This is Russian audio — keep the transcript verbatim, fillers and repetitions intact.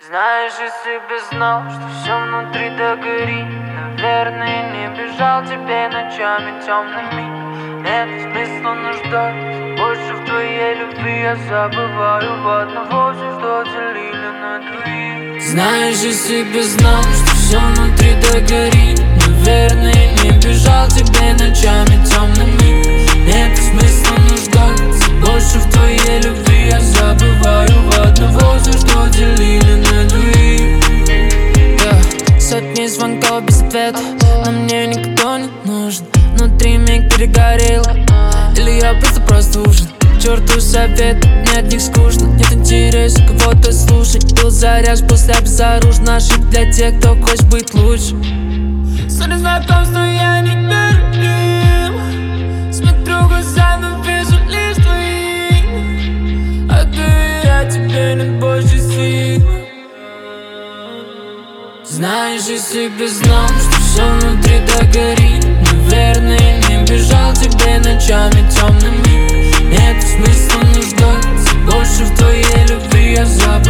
Знаешь, если бы знал, что все внутри догорит, наверное, не бежал тебе ночами темными. Нет смысла нуждаться больше в твоей любви. Я забываю в одного все, что делили на двоих. Знаешь, если бы знал, что все внутри догорит, наверное, не бежал тебе ночами темными. Нет смысла нуждаться больше в твоей любви. Я забываю в одного все, что делили на двоих. Yeah. Сотни звонков без ответа, но мне никто не нужен. Внутри миг перегорел, или я просто просто ужин. К черту совет, мне от них скучно. Нет интереса кого-то слушать. Был заряжен после безоружен. Ошибка для тех, кто хочет быть лучше. Сотни знакомств, но я не верю им. Смотрю в глаза, но вижу лишь твои. А доверять тебе нет больше сил. Знаешь, если бы знал, что все внутри догорит, наверное, не бежал тебе ночами темными. Нет смысла нуждаться больше в твоей любви. Я забыл